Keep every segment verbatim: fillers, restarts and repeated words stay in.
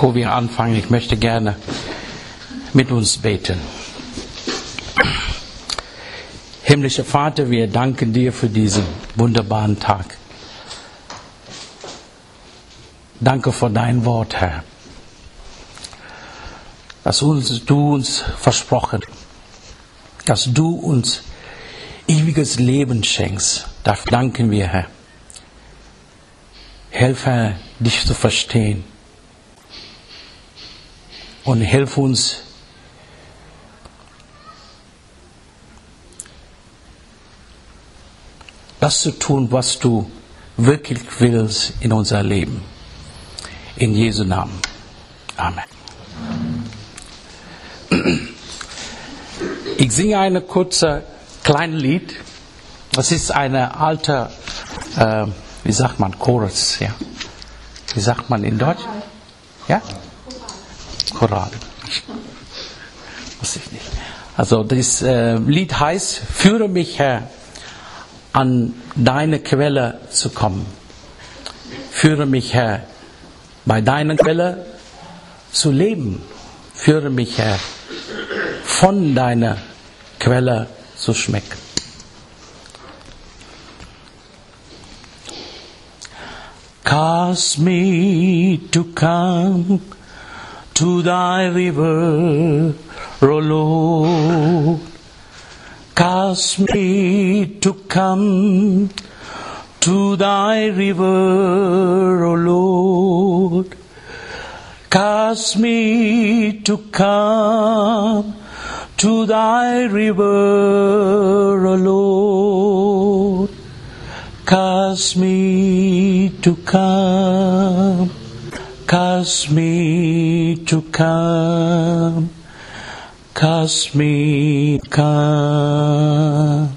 Bevor wir anfangen, ich möchte gerne mit uns beten. Himmlischer Vater, wir danken dir für diesen wunderbaren Tag. Danke für dein Wort, Herr, dass uns, du uns versprochen, dass du uns ewiges Leben schenkst. Dafür danken wir, Herr. Helfe, dich zu verstehen. Und hilf uns, das zu tun, was du wirklich willst in unser Leben. In Jesu Namen. Amen. Ich singe eine kurze kleine Lied. Das ist eine alte, äh, wie sagt man, Chorus, ja. Wie sagt man in Deutsch? Ja? Choral. Weiß ich nicht. Also das äh, Lied heißt, führe mich, Herr, an deine Quelle zu kommen. Führe mich, Herr, bei deiner Quelle zu leben. Führe mich, Herr, von deiner Quelle zu schmecken. Cause me to come to thy river, O Lord. Cause me to come to thy river, O Lord. Cause me to come to thy river, O Lord. Cause me to come, cause me to come, cause me to come.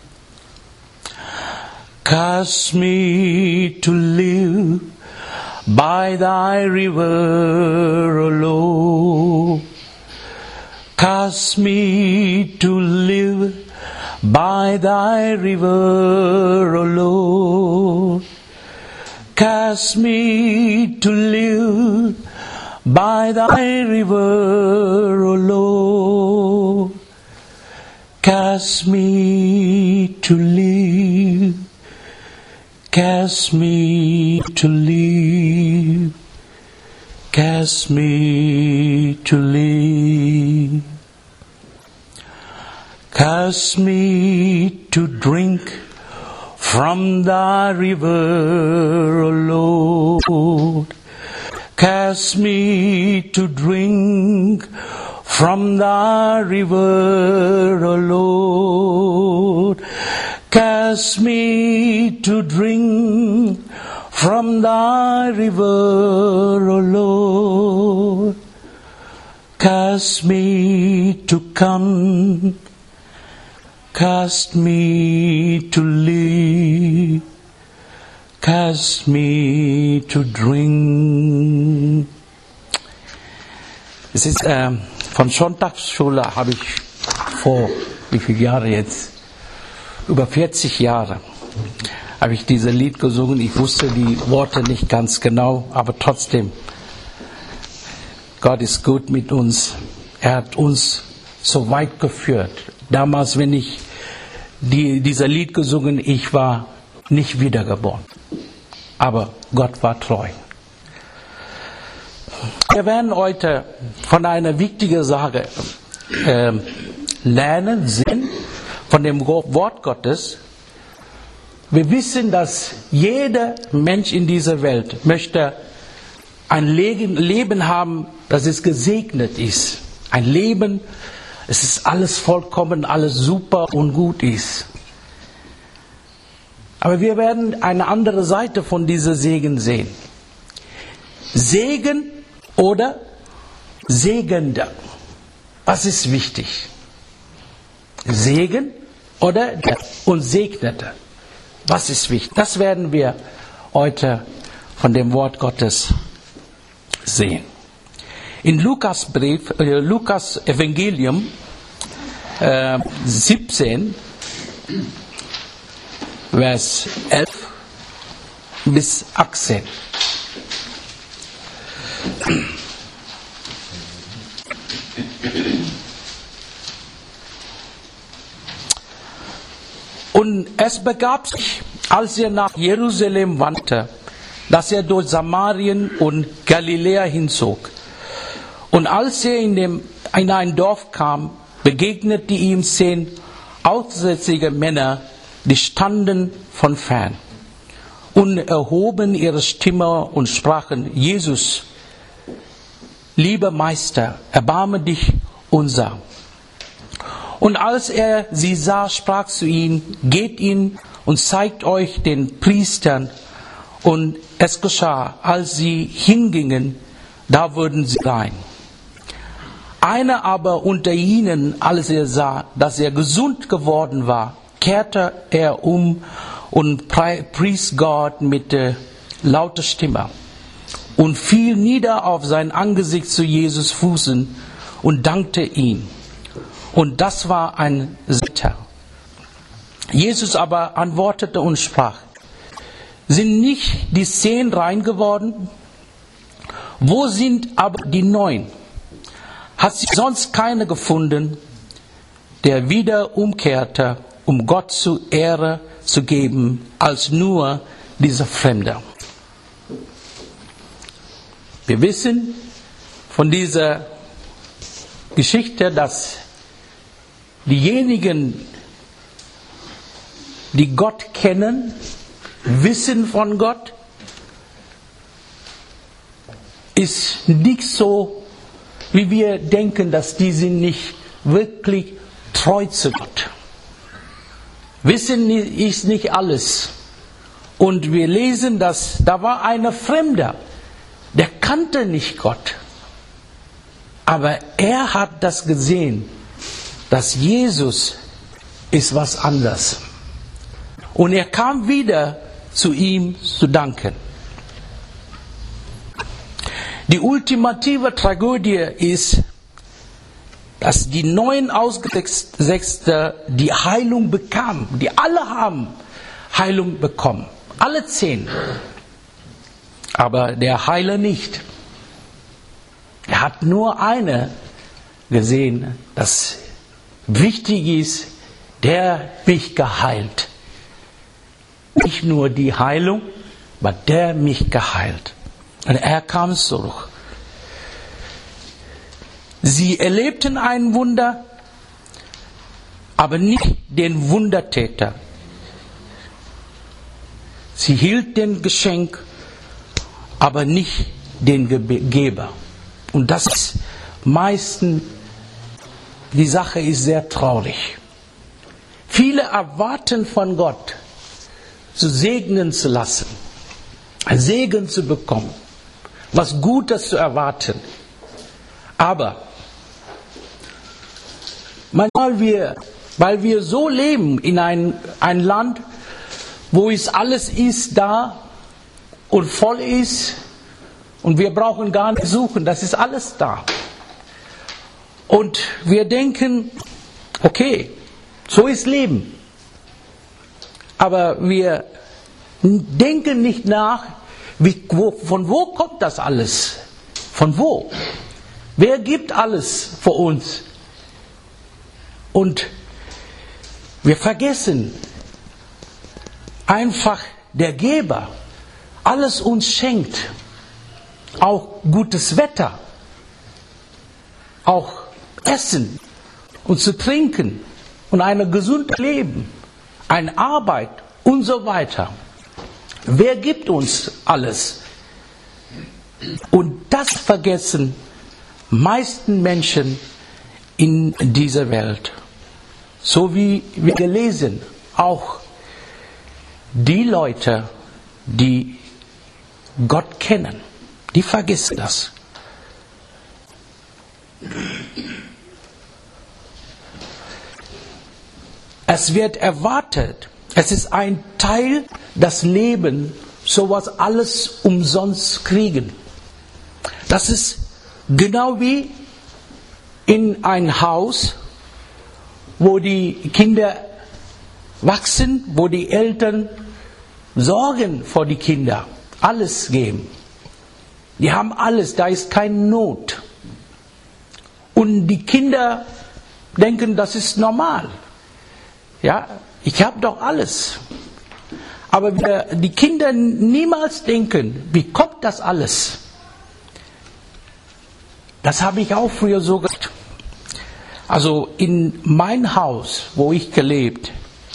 Cause me to live by thy river, O Lord. Cause me to live by thy river, O Lord. Cause me to live by thy river, O Lord. Cause me to live, cause me to live, cause me to live. Cause me to drink from thy river, O Lord. Cause me to drink from thy river, O Lord. Cause me to drink from thy river, O Lord. Cause me to come, cause me to live, cause me to drink. Es ist ähm, von Sonntagsschule habe ich vor, wie viele Jahre jetzt? Über vierzig Jahre habe ich dieses Lied gesungen. Ich wusste die Worte nicht ganz genau, aber trotzdem, Gott ist gut mit uns. Er hat uns so weit geführt. Damals, wenn ich die, dieser Lied gesungen, ich war nicht wiedergeboren. Aber Gott war treu. Wir werden heute von einer wichtigen Sache äh, lernen, sehen, von dem Wort Gottes. Wir wissen, dass jeder Mensch in dieser Welt möchte ein Leben haben, das es gesegnet ist. Ein Leben, es ist alles vollkommen, alles super und gut ist. Aber wir werden eine andere Seite von diesem Segen sehen. Segen oder Segender. Was ist wichtig? Segen oder und Segnete. Was ist wichtig? Das werden wir heute von dem Wort Gottes sehen. In Lukas Brief, äh, Lukas Evangelium äh, siebzehn, Vers elf bis achtzehn. Und es begab sich, als er nach Jerusalem wanderte, dass er durch Samarien und Galiläa hinzog. Und als er in, dem, in ein Dorf kam, begegnete ihm zehn aussätzige Männer, die standen von fern und erhoben ihre Stimme und sprachen: Jesus, lieber Meister, erbarme dich unser. Und als er sie sah, sprach zu ihnen: Geht hin und zeigt euch den Priestern. Und es geschah, als sie hingingen, da wurden sie rein. Einer aber unter ihnen, als er sah, dass er gesund geworden war, kehrte er um und pries Gott mit äh, lauter Stimme und fiel nieder auf sein Angesicht zu Jesus Füßen und dankte ihm. Und das war ein Sitter. Jesus aber antwortete und sprach: Sind nicht die zehn rein geworden? Wo sind aber die neun? Hat sich sonst keiner gefunden, der wieder umkehrte, um Gott zu Ehre zu geben, als nur dieser Fremde? Wir wissen von dieser Geschichte, dass diejenigen, die Gott kennen, wissen von Gott, ist nicht so, wie wir denken, dass die sind nicht wirklich treu zu Gott. Wissen ist nicht alles. Und wir lesen, dass da war einer Fremder, der kannte nicht Gott. Aber er hat das gesehen, dass Jesus ist was anderes. Und er kam wieder zu ihm zu danken. Die ultimative Tragödie ist, dass die neun Ausgesetzte die Heilung bekamen. Die alle haben Heilung bekommen. Alle zehn. Aber der Heiler nicht. Er hat nur eine gesehen, dass wichtig ist, der mich geheilt. Nicht nur die Heilung, aber der mich geheilt. Und er kam zurück. Sie erlebten ein Wunder, aber nicht den Wundertäter. Sie hielt den Geschenk, aber nicht den Geber. Und das ist meistens, die Sache ist sehr traurig. Viele erwarten von Gott, zu segnen zu lassen, Segen zu bekommen, was Gutes zu erwarten. Aber manchmal wir, weil wir so leben in ein, ein Land, wo es alles ist da und voll ist und wir brauchen gar nicht suchen, das ist alles da. Und wir denken, okay, so ist Leben. Aber wir denken nicht nach, wie, wo, von wo kommt das alles? Von wo? Wer gibt alles für uns? Und wir vergessen einfach der Geber alles uns schenkt. Auch gutes Wetter, auch Essen und zu trinken und ein gesundes Leben, eine Arbeit und so weiter. Wer gibt uns alles? Und das vergessen meisten Menschen in dieser Welt. So wie wir lesen, auch die Leute, die Gott kennen, die vergessen das. Es wird erwartet, es ist ein Teil des Lebens, sowas alles umsonst kriegen. Das ist genau wie in ein Haus, wo die Kinder wachsen, wo die Eltern sorgen für die Kinder, alles geben. Die haben alles, da ist keine Not. Und die Kinder denken, das ist normal. Ja, ich habe doch alles. Aber wir, die Kinder niemals denken, wie kommt das alles? Das habe ich auch früher so gemacht. Also in mein Haus, wo ich gelebt,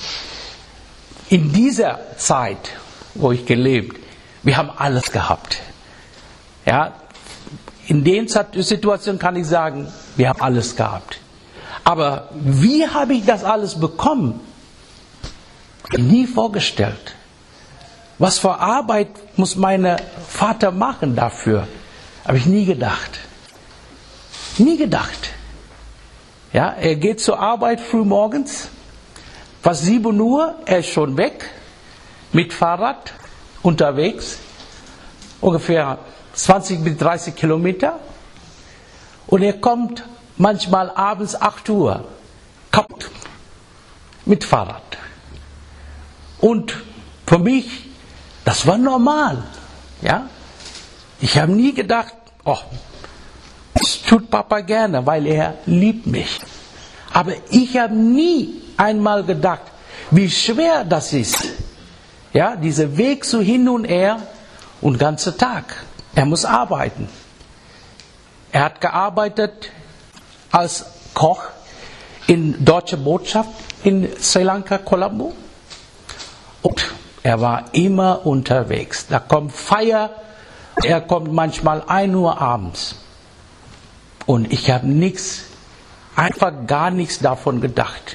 in dieser Zeit, wo ich gelebt, wir haben alles gehabt. Ja, in den Situationen kann ich sagen, wir haben alles gehabt. Aber wie habe ich das alles bekommen? Nie vorgestellt. Was für Arbeit muss mein Vater machen dafür? Habe ich nie gedacht. Nie gedacht. Ja, er geht zur Arbeit früh morgens, fast sieben Uhr, er ist schon weg, mit Fahrrad unterwegs, ungefähr zwanzig bis dreißig Kilometer. Und er kommt manchmal abends acht Uhr, kaputt, mit Fahrrad. Und für mich, das war normal. Ja? Ich habe nie gedacht, oh, das tut Papa gerne, weil er liebt mich. Aber ich habe nie einmal gedacht, wie schwer das ist. Ja, dieser Weg so hin und her und den ganzen Tag. Er muss arbeiten. Er hat gearbeitet als Koch in deutscher Botschaft in Sri Lanka, Colombo. Und er war immer unterwegs. Da kommt Feier, er kommt manchmal ein Uhr abends. Und ich habe nichts, einfach gar nichts davon gedacht.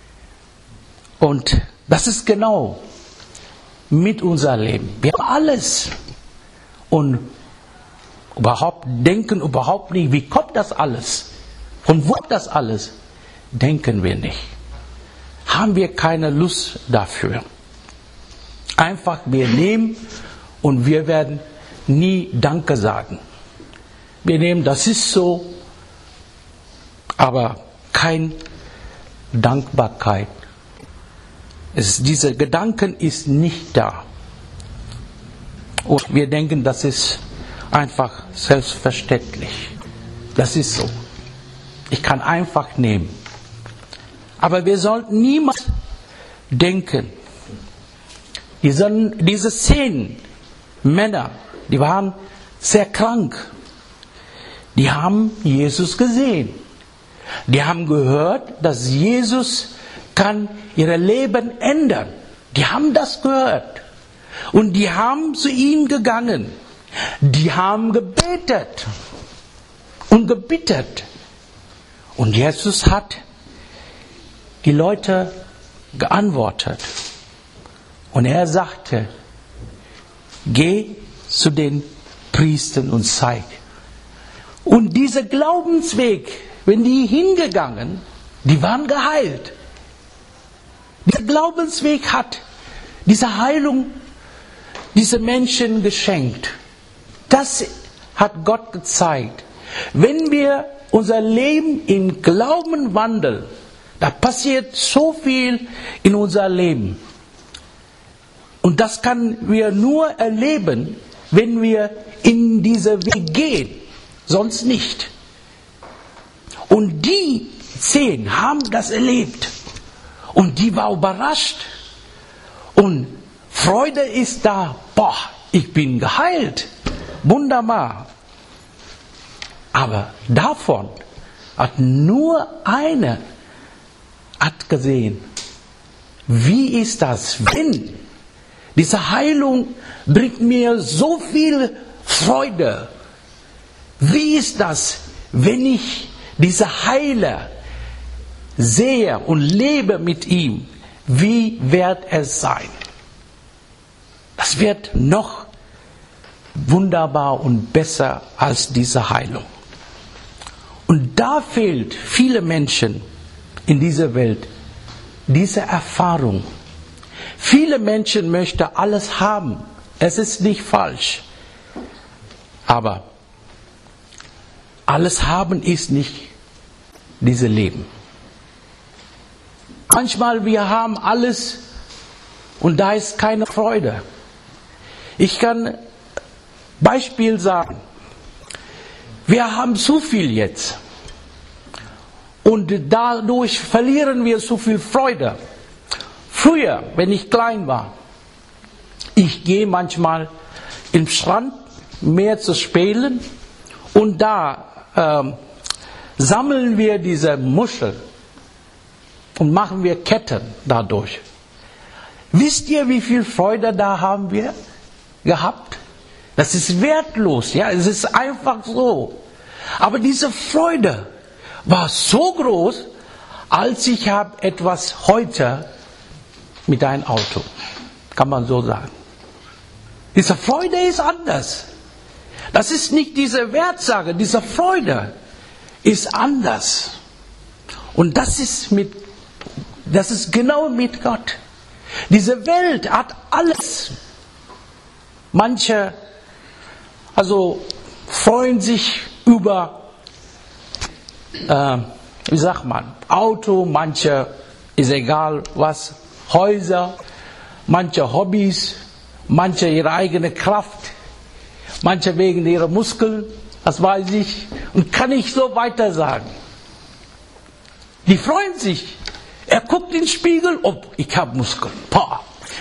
Und das ist genau mit unserem Leben. Wir haben alles. Und überhaupt denken überhaupt nicht, wie kommt das alles? Von wo das alles? Denken wir nicht. Haben wir keine Lust dafür. Einfach wir nehmen und wir werden nie Danke sagen. Wir nehmen, das ist so, aber keine Dankbarkeit. Es, diese Gedanken ist nicht da. Und wir denken, das ist einfach selbstverständlich. Das ist so. Ich kann einfach nehmen. Aber wir sollten niemals denken, diese, diese zehn Männer, die waren sehr krank. Die haben Jesus gesehen. Die haben gehört, dass Jesus kann ihr Leben ändern. Die haben das gehört. Und die haben zu ihm gegangen. Die haben gebetet und gebittet. Und Jesus hat die Leute geantwortet. Und er sagte, geh zu den Priestern und zeig. Und dieser Glaubensweg, wenn die hingegangen, die waren geheilt. Der Glaubensweg hat diese Heilung diese Menschen geschenkt. Das hat Gott gezeigt. Wenn wir unser Leben im Glauben wandeln, da passiert so viel in unser Leben. Und das können wir nur erleben, wenn wir in diesen Weg gehen. Sonst nicht. Und die zehn haben das erlebt. Und die war überrascht. Und Freude ist da. Boah, ich bin geheilt. Wunderbar. Aber davon hat nur einer hat gesehen, wie ist das, wenn diese Heilung bringt mir so viel Freude. Wie ist das, wenn ich diese Heiler sehe und lebe mit ihm? Wie wird es sein? Das wird noch wunderbar und besser als diese Heilung. Und da fehlt viele Menschen in dieser Welt diese Erfahrung. Viele Menschen möchten alles haben. Es ist nicht falsch. Aber alles haben ist nicht dieses Leben. Manchmal wir haben alles und da ist keine Freude. Ich kann Beispiel sagen. Wir haben zu viel jetzt. Und dadurch verlieren wir so viel Freude. Früher, wenn ich klein war, ich gehe manchmal im Strand Meer zu spielen und da ähm, sammeln wir diese Muscheln und machen wir Ketten dadurch. Wisst ihr, wie viel Freude da haben wir gehabt? Das ist wertlos, ja, es ist einfach so. Aber diese Freude war so groß, als ich habe etwas heute mit einem Auto, kann man so sagen. Diese Freude ist anders. Das ist nicht diese Wertsache, diese Freude ist anders. Und das ist mit, das ist genau mit Gott. Diese Welt hat alles. Manche, also freuen sich über, äh, wie sagt man, Auto, manche ist egal was, Häuser, manche Hobbys, manche ihre eigene Kraft, manche wegen ihrer Muskeln, das weiß ich, und kann ich so weiter sagen. Die freuen sich. Er guckt in den Spiegel, oh, ich habe Muskeln. Boah.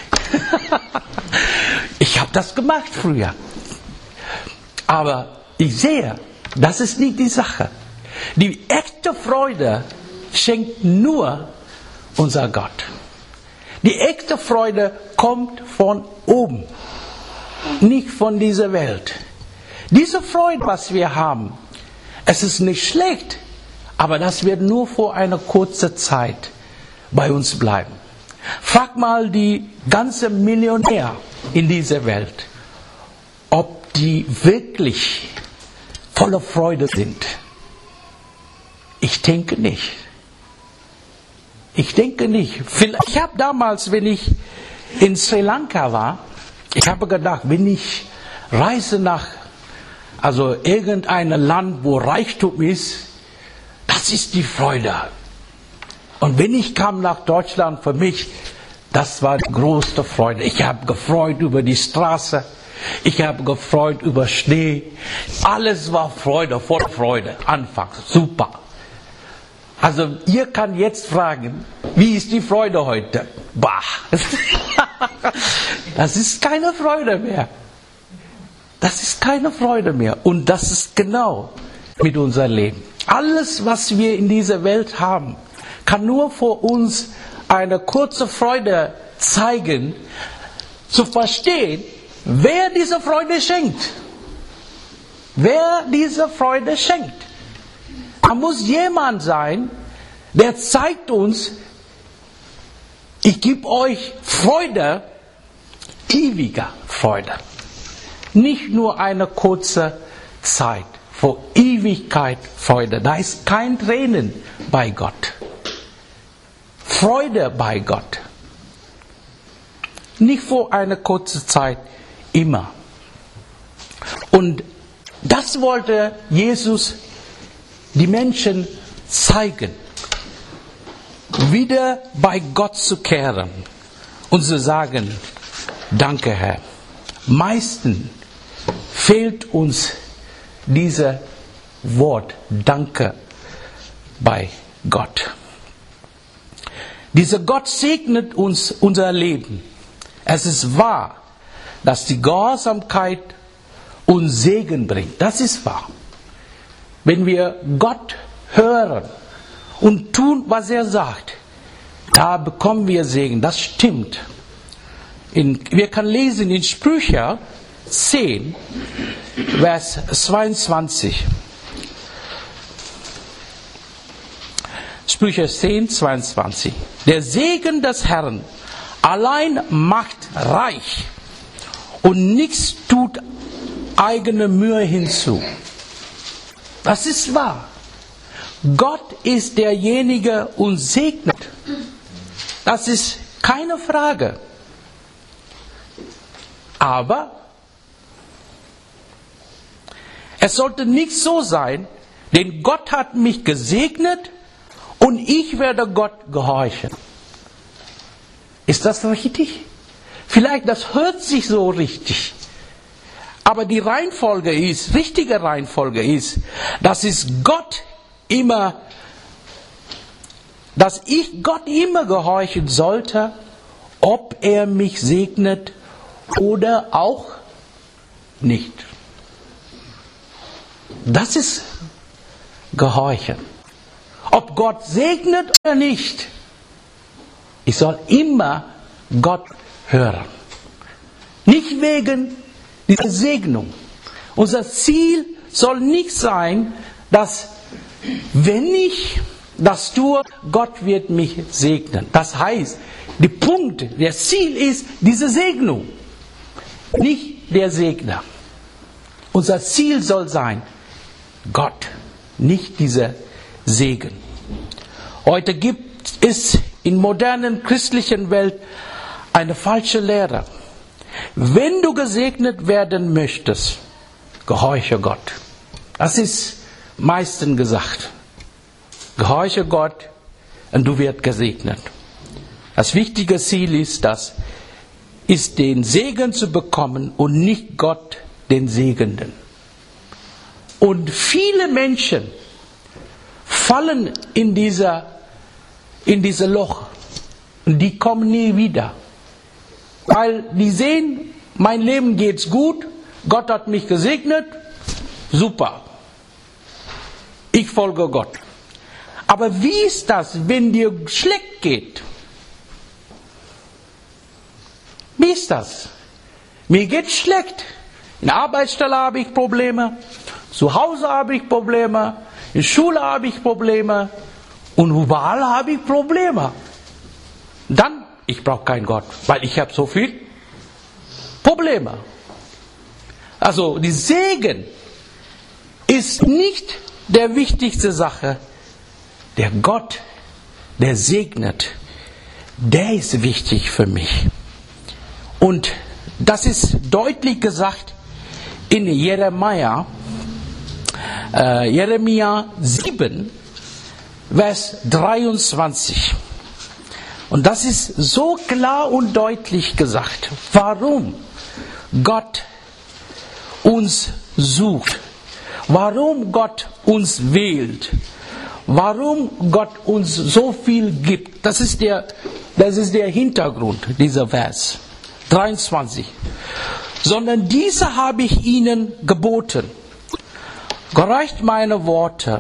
Ich habe das gemacht früher. Aber ich sehe, das ist nicht die Sache. Die echte Freude schenkt nur unser Gott. Die echte Freude kommt von oben, nicht von dieser Welt. Diese Freude, was wir haben, es ist nicht schlecht, aber das wird nur vor einer kurzen Zeit bei uns bleiben. Frag mal die ganzen Millionäre in dieser Welt, ob die wirklich voller Freude sind. Ich denke nicht. Ich denke nicht. Ich habe damals, wenn ich in Sri Lanka war, ich habe gedacht, wenn ich reise nach, also irgendein Land, wo Reichtum ist, das ist die Freude. Und wenn ich kam nach Deutschland, für mich, das war die größte Freude. Ich habe gefreut über die Straße, ich habe gefreut über Schnee. Alles war Freude, voll Freude. Anfangs, super. Also ihr könnt jetzt fragen, wie ist die Freude heute? Bah, das ist keine Freude mehr. Das ist keine Freude mehr. Und das ist genau mit unserem Leben. Alles, was wir in dieser Welt haben, kann nur vor uns eine kurze Freude zeigen, zu verstehen, wer diese Freude schenkt. Wer diese Freude schenkt. Da muss jemand sein, der zeigt uns, ich gebe euch Freude, ewiger Freude. Nicht nur eine kurze Zeit, vor Ewigkeit Freude. Da ist kein Tränen bei Gott. Freude bei Gott. Nicht vor einer kurzen Zeit, immer. Und das wollte Jesus die Menschen zeigen, wieder bei Gott zu kehren und zu sagen, danke Herr. Meistens fehlt uns dieses Wort, danke, bei Gott. Dieser Gott segnet uns unser Leben. Es ist wahr, dass die Gehorsamkeit uns Segen bringt. Das ist wahr. Wenn wir Gott hören und tun, was er sagt, da bekommen wir Segen. Das stimmt. In, wir können lesen in Sprüche zehn, Vers zweiundzwanzig. Sprüche zehn, zweiundzwanzig. Der Segen des Herrn allein macht reich und nichts tut eigene Mühe hinzu. Das ist wahr. Gott ist derjenige und segnet. Das ist keine Frage. Aber es sollte nicht so sein, denn Gott hat mich gesegnet und ich werde Gott gehorchen. Ist das richtig? Vielleicht, das hört sich so richtig. Aber die Reihenfolge ist, richtige Reihenfolge ist, dass es Gott immer dass ich Gott immer gehorchen sollte, ob er mich segnet oder auch nicht. Das ist Gehorchen. Ob Gott segnet oder nicht, ich soll immer Gott hören. Nicht wegen dieser Segnung. Unser Ziel soll nicht sein, dass wenn ich das tue, Gott wird mich segnen. Das heißt, der Punkt, der Ziel ist diese Segnung, nicht der Segner. Unser Ziel soll sein, Gott, nicht dieser Segen. Heute gibt es in modernen christlichen Welt eine falsche Lehre. Wenn du gesegnet werden möchtest, gehorche Gott. Das ist meistens gesagt. Gehorche Gott und du wirst gesegnet. Das wichtige Ziel ist das, ist den Segen zu bekommen und nicht Gott den Segenden. Und viele Menschen fallen in dieser, in dieses Loch und die kommen nie wieder. Weil die sehen, mein Leben geht's gut, Gott hat mich gesegnet, super. Ich folge Gott. Aber wie ist das, wenn dir schlecht geht? Wie ist das? Mir geht's schlecht. In der Arbeitsstelle habe ich Probleme, zu Hause habe ich Probleme, in der Schule habe ich Probleme und überall habe ich Probleme. Dann, ich brauche keinen Gott, weil ich habe so viel Probleme. Also, die Segen ist nicht der wichtigste Sache. Der Gott, der segnet, der ist wichtig für mich. Und das ist deutlich gesagt in Jeremia, äh, Jeremia sieben, Vers dreiundzwanzig. Und das ist so klar und deutlich gesagt, warum Gott uns sucht, warum Gott uns wählt, warum Gott uns so viel gibt. Das ist der, das ist der Hintergrund dieser Vers dreiundzwanzig. Sondern diese habe ich ihnen geboten. Gehorcht meine Worte.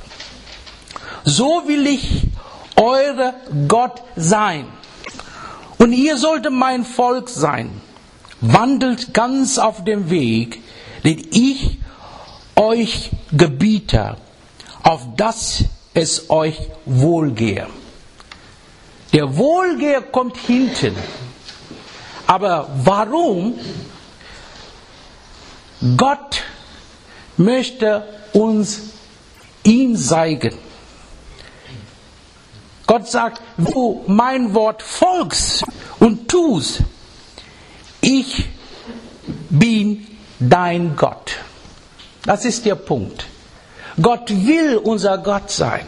So will ich eure Gott sein. Und ihr solltet mein Volk sein. Wandelt ganz auf dem Weg, den ich euch gebiete, auf dass es euch wohlgehe. Der Wohlgehe kommt hinten. Aber warum? Gott möchte uns ihn zeigen. Gott sagt, wo mein Wort folgst und tust, ich bin dein Gott. Das ist der Punkt. Gott will unser Gott sein.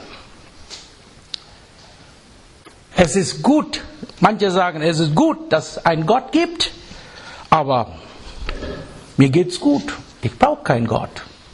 Es ist gut, manche sagen, es ist gut, dass es einen Gott gibt, aber mir geht's gut. Ich brauche keinen Gott.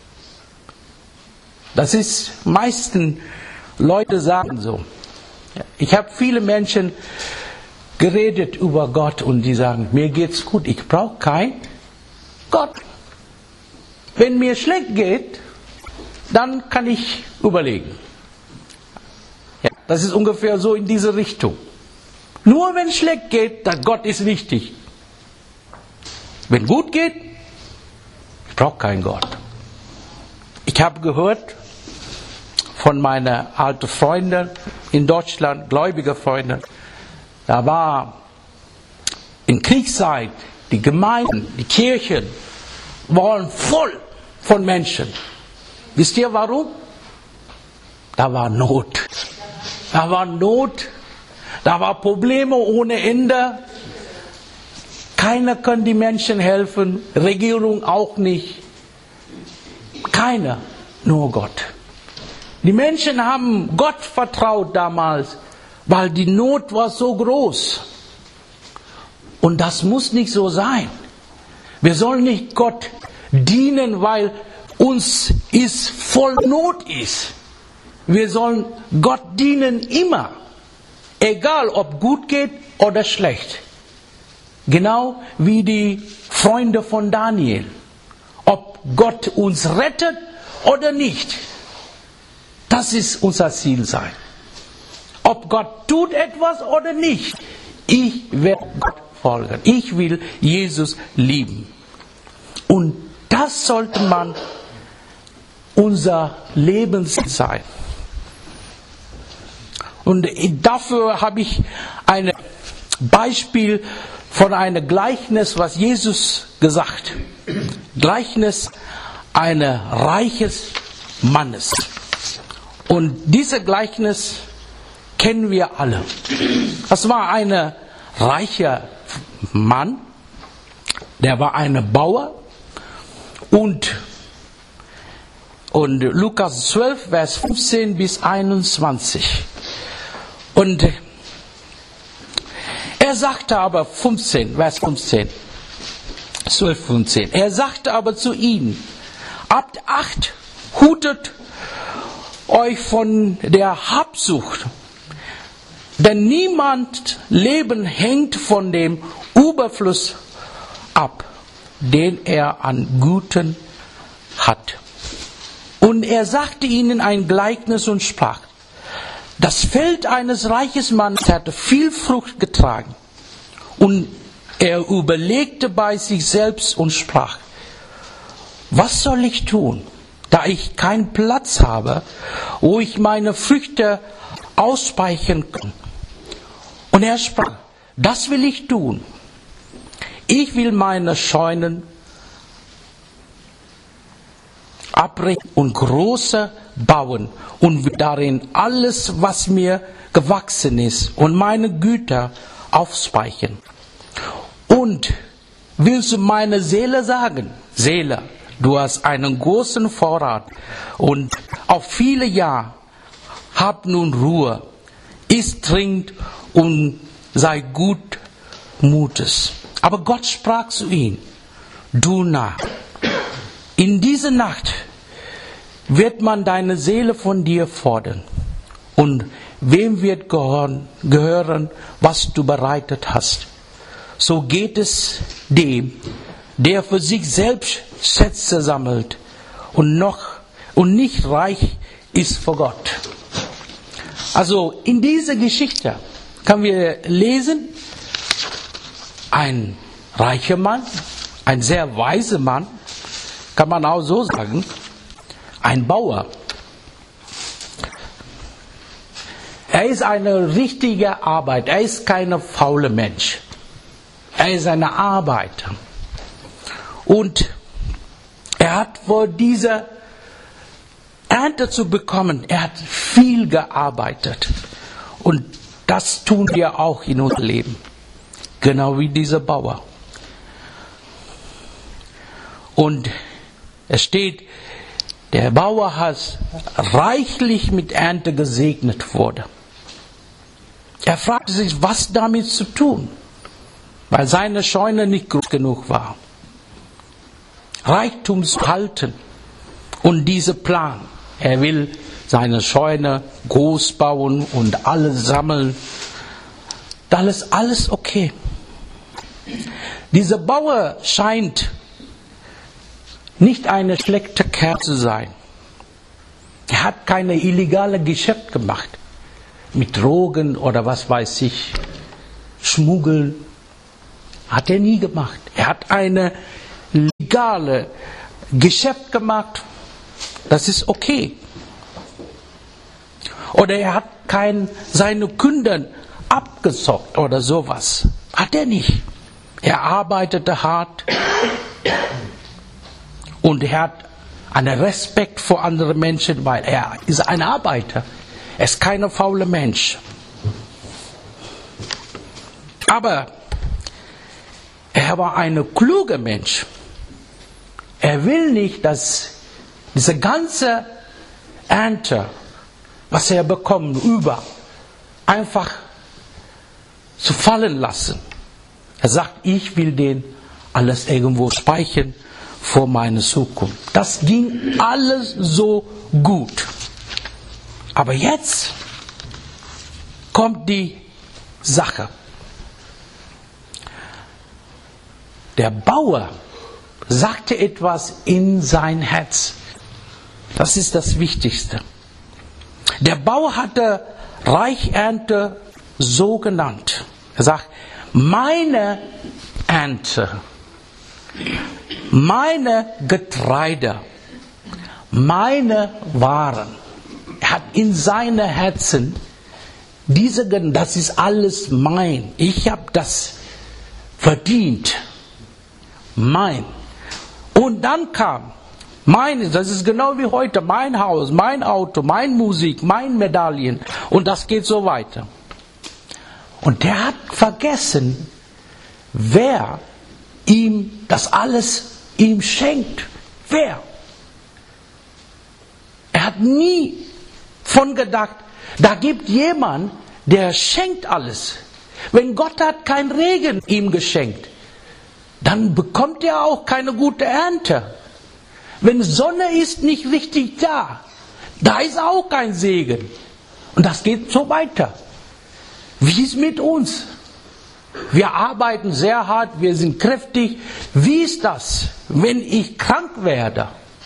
Das ist, meisten Leute sagen so. Ich habe viele Menschen geredet über Gott und die sagen, mir geht's gut, ich brauche keinen Gott. Wenn mir schlecht geht, dann kann ich überlegen. Ja, das ist ungefähr so in diese Richtung. Nur wenn es schlecht geht, dann Gott ist wichtig. Wenn gut geht, ich brauche keinen Gott. Ich habe gehört von meiner alten Freundin in Deutschland, gläubige Freundin, da war in Kriegszeit die Gemeinden, die Kirchen waren voll von Menschen. Wisst ihr warum? Da war Not. Da war Not. Da war Probleme ohne Ende. Keiner kann die Menschen helfen. Regierung auch nicht. Keiner. Nur Gott. Die Menschen haben Gott vertraut damals, weil die Not war so groß. Und das muss nicht so sein. Wir sollen nicht Gott dienen, weil uns ist voll Not ist. Wir sollen Gott dienen immer, egal ob gut geht oder schlecht. Genau wie die Freunde von Daniel. Ob Gott uns rettet oder nicht. Das ist unser Ziel sein. Ob Gott tut etwas oder nicht. Ich werde Gott folgen. Ich will Jesus lieben. Und das sollte man unser Leben sein. Und dafür habe ich ein Beispiel von einem Gleichnis, was Jesus gesagt hat. Gleichnis eines reiches Mannes. Und dieses Gleichnis kennen wir alle. Das war ein reicher Mann, der war ein Bauer. Und, und Lukas zwölf, Vers fünfzehn bis einundzwanzig. Und er sagte aber, fünfzehn, Vers fünfzehn, zwölf, fünfzehn, er sagte aber zu ihnen, habt Acht, hutet euch von der Habsucht, denn niemand Leben hängt von dem Überfluss ab, den er an Guten hat. Und er sagte ihnen ein Gleichnis und sprach, das Feld eines reichen Mannes hatte viel Frucht getragen. Und er überlegte bei sich selbst und sprach, was soll ich tun, da ich keinen Platz habe, wo ich meine Früchte ausspeichern kann? Und er sprach, das will ich tun. Ich will meine Scheunen abbrechen und große bauen und darin alles, was mir gewachsen ist, und meine Güter aufspeichern. Und willst du meine Seele sagen, Seele, du hast einen großen Vorrat und auf viele Jahre, hab nun Ruhe, iss, trink und sei gut Mutes. Aber Gott sprach zu ihm, du Narr, in dieser Nacht wird man deine Seele von dir fordern. Und wem wird gehören, gehören, was du bereitet hast? So geht es dem, der für sich selbst Schätze sammelt und noch und nicht reich ist vor Gott. Also in dieser Geschichte können wir lesen, ein reicher Mann, ein sehr weiser Mann, kann man auch so sagen, ein Bauer. Er ist eine richtige Arbeit. Er ist kein fauler Mensch. Er ist eine Arbeiter. Und er hat vor dieser Ernte zu bekommen, er hat viel gearbeitet. Und das tun wir auch in unserem Leben. Genau wie dieser Bauer. Und es steht, der Bauer hat reichlich mit Ernte gesegnet worden. Er fragte sich, was damit zu tun, weil seine Scheune nicht groß genug war. Reichtum zu halten und dieser Plan, er will seine Scheune groß bauen und alles sammeln, das ist alles okay. Dieser Bauer scheint nicht eine schlechte Kerl zu sein. Er hat keine illegale Geschäft gemacht. Mit Drogen oder was weiß ich. Schmuggeln. Hat er nie gemacht. Er hat eine legale Geschäft gemacht. Das ist okay. Oder er hat kein, seine Kunden abgezockt oder sowas. Hat er nicht. Er arbeitete hart. Und er hat einen Respekt vor anderen Menschen, weil er ist ein Arbeiter. Er ist kein fauler Mensch. Aber er war ein kluger Mensch. Er will nicht, dass diese ganze Ernte, was er bekommt, über, einfach zu fallen lassen. Er sagt, ich will den alles irgendwo speichern vor meine Zukunft. Das ging alles so gut. Aber jetzt kommt die Sache. Der Bauer sagte etwas in sein Herz. Das ist das Wichtigste. Der Bauer hatte Reichernte so genannt. Er sagt, meine Ernte, meine Getreide, meine Waren. Er hat in seinem Herzen diese, das ist alles mein. Ich habe das verdient. Mein. Und dann kam meine, das ist genau wie heute, mein Haus, mein Auto, meine Musik, meine Medaillen. Und das geht so weiter. Und der hat vergessen, wer ihm das alles ihm schenkt. Wer? Er hat nie von gedacht, da gibt jemand, der schenkt alles. Wenn Gott hat keinen Regen ihm geschenkt, dann bekommt er auch keine gute Ernte. Wenn Sonne ist nicht richtig da, da ist auch kein Segen. Und das geht so weiter. Wie ist mit uns? Wir arbeiten sehr hart, wir sind kräftig. Wie ist das, wenn ich krank werde?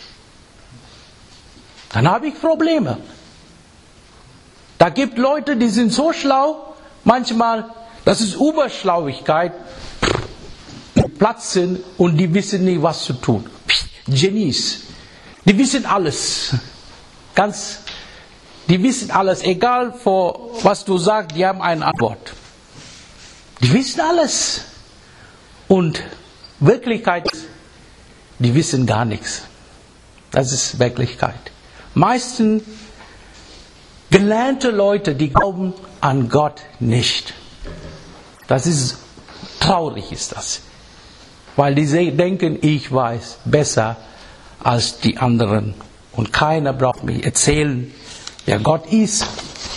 Dann habe ich Probleme. Da gibt Leute, die sind so schlau, manchmal, das ist Überschlauigkeit, Platz sind und die wissen nicht, was zu tun. Genies, die wissen alles. Ganz, die wissen alles, egal vor was du sagst, die haben eine Antwort. Die wissen alles. Und Wirklichkeit, die wissen gar nichts. Das ist Wirklichkeit. Meistens gelernte Leute, die glauben an Gott nicht. Das ist traurig, ist das. Weil die denken, ich weiß besser als die anderen. Und keiner braucht mir erzählen, wer Gott ist.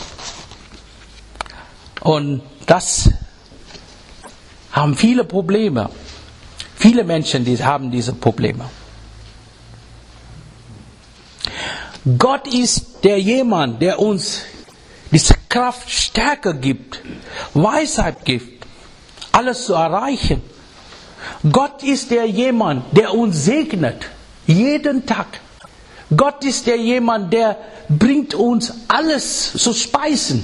Und das haben viele Probleme. Viele Menschen, die haben diese Probleme. Gott ist der jemand, der uns diese Kraft, Stärke gibt, Weisheit gibt, alles zu erreichen. Gott ist der jemand, der uns segnet, jeden Tag. Gott ist der jemand, der bringt uns alles zu speisen.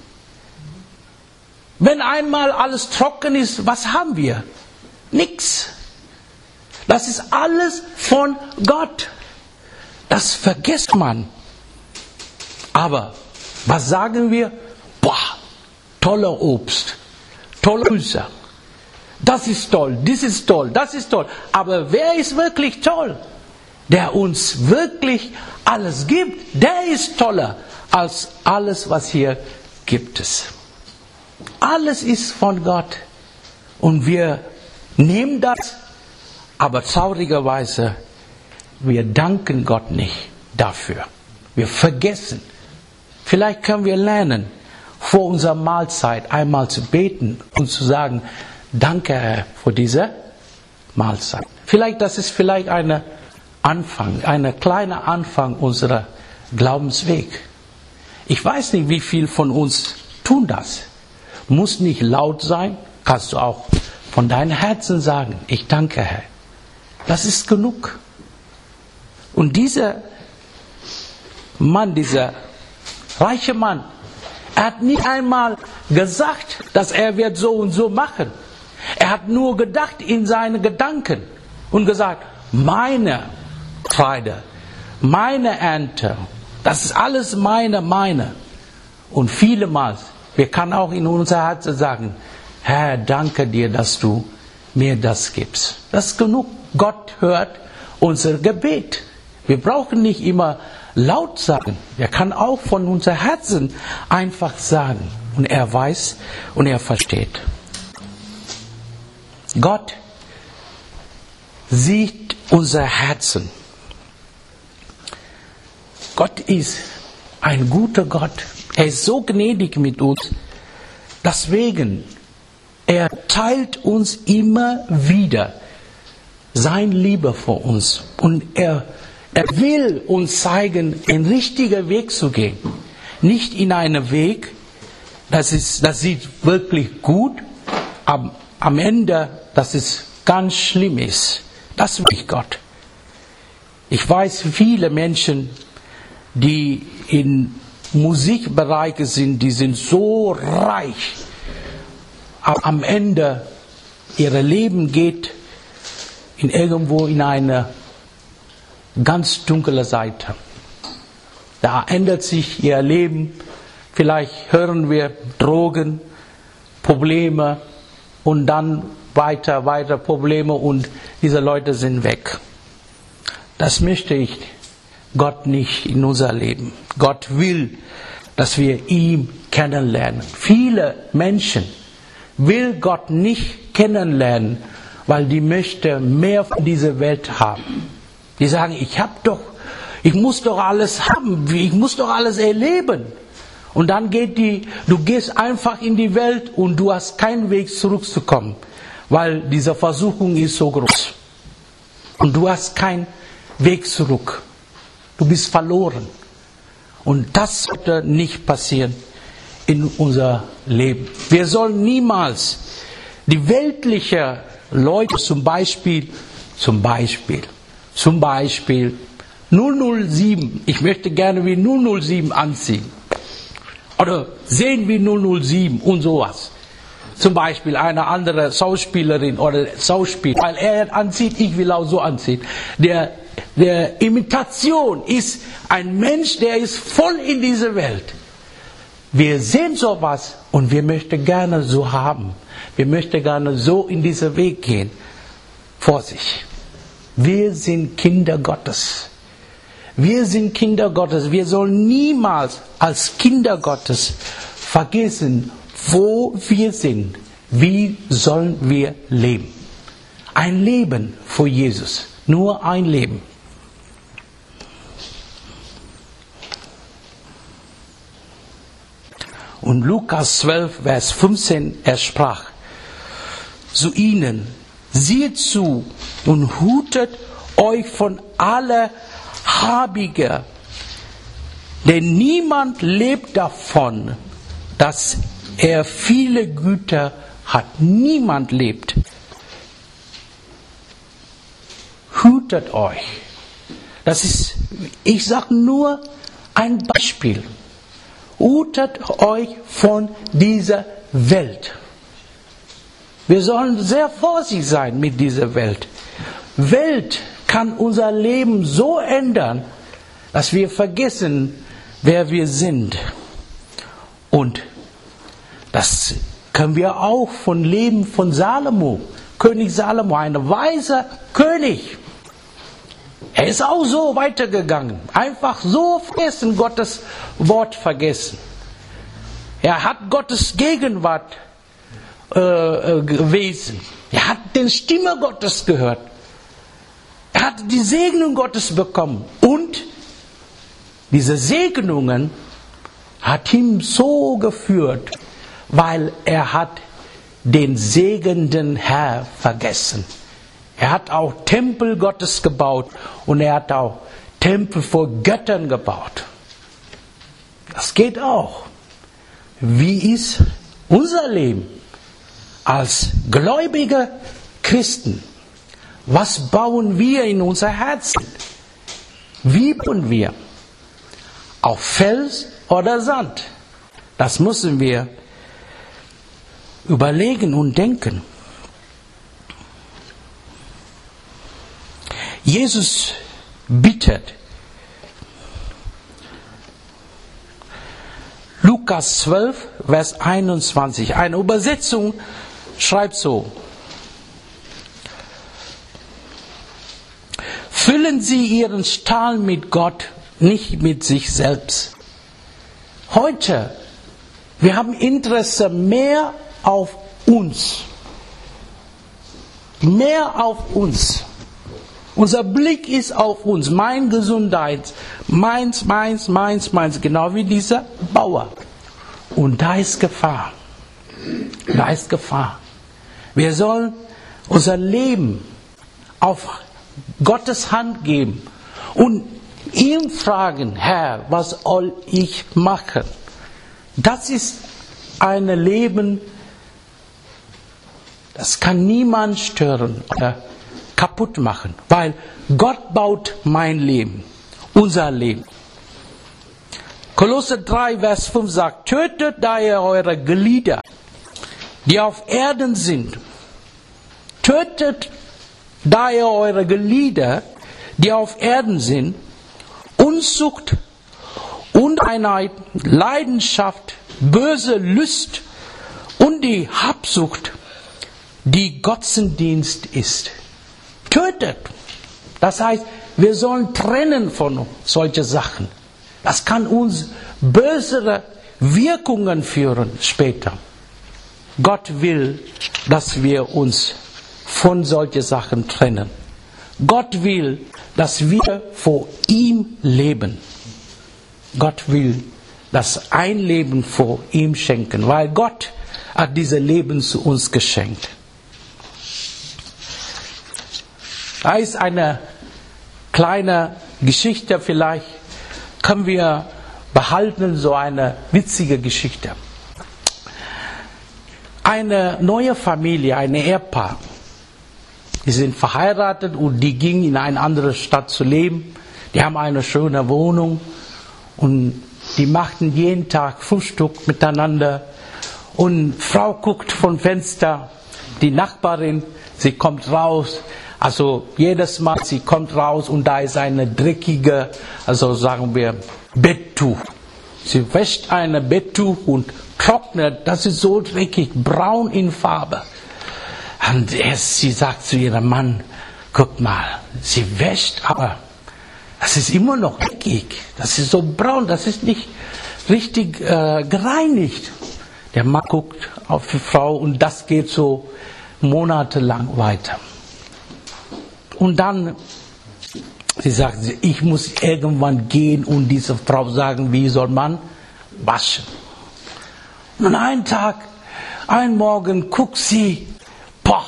Wenn einmal alles trocken ist, was haben wir? Nix. Das ist alles von Gott. Das vergisst man. Aber was sagen wir? Boah, toller Obst, tolle Gemüse. Das ist toll, das ist toll, das ist toll. Aber wer ist wirklich toll? Der uns wirklich alles gibt, der ist toller als alles, was hier gibt es. Alles ist von Gott. Und wir nehmen das, aber traurigerweise, wir danken Gott nicht dafür. Wir vergessen. Vielleicht können wir lernen, vor unserer Mahlzeit einmal zu beten und zu sagen, danke Herr für diese Mahlzeit. Vielleicht, das ist vielleicht ein Anfang, ein kleiner Anfang unserer Glaubensweg. Ich weiß nicht, wie viel von uns tun das. Muss nicht laut sein, kannst du auch von deinem Herzen sagen, ich danke Herr. Das ist genug. Und dieser Mann, dieser reiche Mann, er hat nicht einmal gesagt, dass er wird so und so machen. Er hat nur gedacht in seine Gedanken und gesagt, meine Freude, meine Ernte, das ist alles meine, meine. Und vielemals, wir können auch in unser Herz sagen, Herr, danke dir, dass du mir das gibst. Das ist genug. Gott hört unser Gebet. Wir brauchen nicht immer laut sagen. Wir können auch von unserem Herzen einfach sagen. Und er weiß und er versteht. Gott sieht unser Herzen. Gott ist ein guter Gott. Er ist so gnädig mit uns. Deswegen, er teilt uns immer wieder seine Liebe vor uns. Und er, er will uns zeigen, den richtigen Weg zu gehen. nicht in einen Weg, das, ist, das sieht wirklich gut, aber am Ende, dass es ganz schlimm ist. Das will ich Gott. Ich weiß viele Menschen, die in Musikbereiche sind, die sind so reich, aber am Ende ihr Leben geht in irgendwo in eine ganz dunkle Seite. Da ändert sich ihr Leben. Vielleicht hören wir Drogen, Probleme und dann weiter, weiter Probleme und diese Leute sind weg. Das möchte ich Gott nicht in unser Leben. Gott will, dass wir ihn kennenlernen. Viele Menschen will Gott nicht kennenlernen, weil die möchten mehr von dieser Welt haben. Die sagen, ich hab doch, ich muss doch alles haben, ich muss doch alles erleben. Und dann geht die, du gehst einfach in die Welt und du hast keinen Weg zurückzukommen, weil diese Versuchung ist so groß. Und du hast keinen Weg zurück. Du bist verloren. Und das sollte nicht passieren in unser Leben. Wir sollen niemals die weltlichen Leute zum Beispiel, zum Beispiel, zum Beispiel null null sieben, ich möchte gerne wie null null sieben anziehen. Oder sehen wie null null sieben und sowas. Zum Beispiel eine andere Schauspielerin oder Schauspieler, weil er anzieht, ich will auch so anziehen. Der, der Imitation ist ein Mensch, der ist voll in dieser Welt. Wir sehen sowas und wir möchten gerne so haben. Wir möchten gerne so in diesen Weg gehen. Vorsicht. Wir sind Kinder Gottes. Wir sind Kinder Gottes. Wir sollen niemals als Kinder Gottes vergessen, wo wir sind. Wie sollen wir leben? Ein Leben für Jesus. Nur ein Leben. Und Lukas zwölf, Vers fünfzehn, er sprach zu ihnen, sieht zu und hutet euch von aller Habige, denn niemand lebt davon, dass er viele Güter hat. Niemand lebt. Hütet euch. Das ist, ich sage nur ein Beispiel. Hütet euch von dieser Welt. Wir sollen sehr vorsichtig sein mit dieser Welt. Welt kann unser Leben so ändern, dass wir vergessen, wer wir sind. Und das können wir auch von Leben von Salomo, König Salomo, ein weiser König. Er ist auch so weitergegangen. Einfach so vergessen, Gottes Wort vergessen. Er hat Gottes Gegenwart äh, gewesen. Er hat die Stimme Gottes gehört. Er hat die Segnung Gottes bekommen. Und diese Segnungen hat ihn so geführt, weil er hat den segnenden Herr vergessen. Er hat auch Tempel Gottes gebaut und er hat auch Tempel vor Göttern gebaut. Das geht auch. Wie ist unser Leben als gläubige Christen? Was bauen wir in unser Herzen? Wie bauen wir? Auf Fels oder Sand? Das müssen wir überlegen und denken. Jesus bittet. Lukas zwölf, Vers einundzwanzig. Eine Übersetzung schreibt so. Füllen Sie Ihren Stahl mit Gott, nicht mit sich selbst. Heute, wir haben Interesse mehr auf uns. Mehr auf uns. Unser Blick ist auf uns, mein Gesundheit, meins, meins, meins, meins, genau wie dieser Bauer. Und da ist Gefahr. Da ist Gefahr. Wir sollen unser Leben auf Gottes Hand geben und ihn fragen, Herr, was soll ich machen? Das ist ein Leben, das kann niemand stören oder kaputt machen, weil Gott baut mein Leben, unser Leben. Kolosser drei, Vers fünf sagt, tötet daher eure Glieder, die auf Erden sind. Tötet daher eure Glieder, die auf Erden sind, Unzucht, Uneinheit, Leidenschaft, böse Lust und die Habsucht, die Götzendienst ist. Tötet. Das heißt, wir sollen trennen von solchen Sachen. Das kann uns bösere Wirkungen führen später. Gott will, dass wir uns von solchen Sachen trennen. Gott will, dass wir vor ihm leben. Gott will das ein Leben vor ihm schenken, weil Gott hat dieses Leben zu uns geschenkt. Da ist eine kleine Geschichte, vielleicht können wir behalten, so eine witzige Geschichte. Eine neue Familie, ein Ehepaar, die sind verheiratet und die gingen in eine andere Stadt zu leben. Die haben eine schöne Wohnung und die machten jeden Tag Frühstück miteinander. Und Frau guckt vom Fenster, die Nachbarin, sie kommt raus. Also jedes Mal, sie kommt raus und da ist eine dreckige, also sagen wir, Betttuch. Sie wäscht ein Betttuch und trocknet, das ist so dreckig, braun in Farbe. Und erst, sie sagt zu ihrem Mann, guck mal, sie wäscht, aber das ist immer noch dreckig. Das ist so braun, das ist nicht richtig äh, gereinigt. Der Mann guckt auf die Frau und das geht so monatelang weiter. Und dann, sie sagt, ich muss irgendwann gehen und diese Frau sagen, wie soll man waschen? Und einen Tag, einen Morgen guckt sie, boah,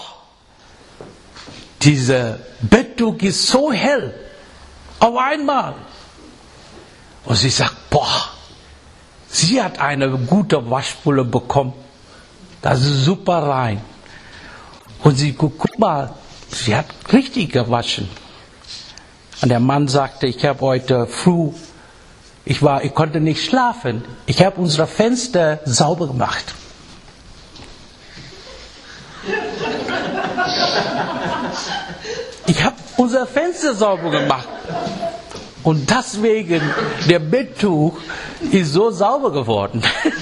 diese Betttuch ist so hell, auf einmal. Und sie sagt, boah, sie hat eine gute Waschpulle bekommen, das ist super rein. Und sie guckt, guck mal, sie hat richtig gewaschen. Und der Mann sagte, ich habe heute früh, ich war, ich konnte nicht schlafen. Ich habe unsere Fenster sauber gemacht. Ich habe unser Fenster sauber gemacht. Und deswegen, der Betttuch ist so sauber geworden.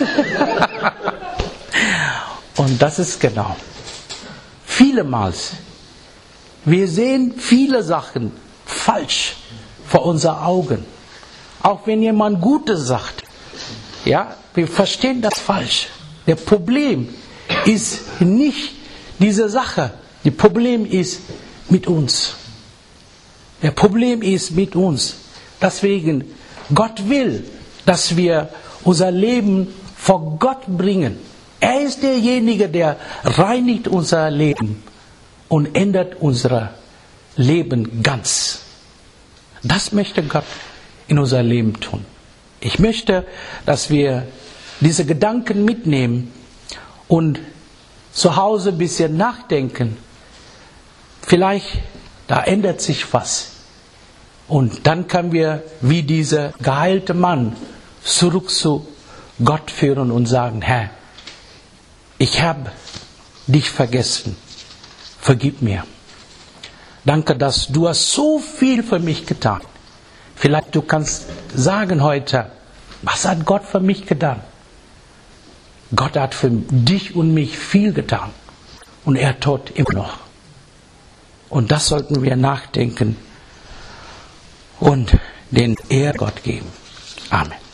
Und das ist genau. Vielemals. Wir sehen viele Sachen falsch vor unseren Augen. Auch wenn jemand Gutes sagt. Ja, wir verstehen das falsch. Das Problem ist nicht diese Sache. Das Problem ist mit uns. Das Problem ist mit uns. Deswegen, Gott will, dass wir unser Leben vor Gott bringen. Er ist derjenige, der reinigt unser Leben und ändert unser Leben ganz. Das möchte Gott in unser Leben tun. Ich möchte, dass wir diese Gedanken mitnehmen und zu Hause ein bisschen nachdenken. Vielleicht, da ändert sich was. Und dann können wir, wie dieser geheilte Mann, zurück zu Gott führen und sagen, Herr, ich habe dich vergessen. Vergib mir. Danke, dass du hast so viel für mich getan. Vielleicht du kannst sagen heute, was hat Gott für mich getan? Gott hat für dich und mich viel getan. Und er tut immer noch. Und das sollten wir nachdenken und den Ehrgott geben. Amen.